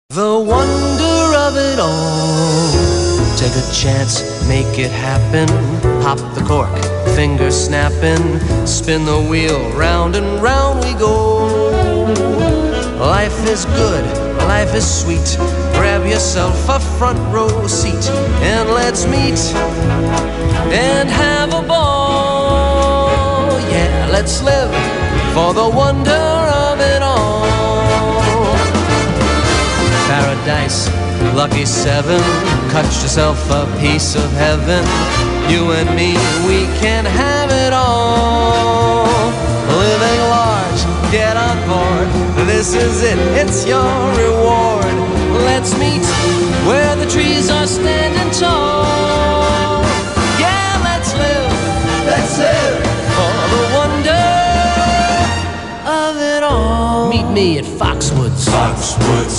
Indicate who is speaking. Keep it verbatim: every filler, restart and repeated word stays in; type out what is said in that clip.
Speaker 1: The wonder of it all. Take a chance, make it happen. Pop the cork, finger snapping. Spin the wheel, round and round we go. Life is good, life is sweet. Grab yourself a front row seat and let's meet and have a ball. Yeah, let's live for the wonder of it all. Paradise, lucky seven, cut yourself a piece of heaven. You and me, we can have it all. Living large, get on board. This is it, it's your reward. Let's meet where the trees are standing tall. Yeah, let's live, let's live for the wonder of it all. Meet me at Foxwoods.
Speaker 2: Foxwoods.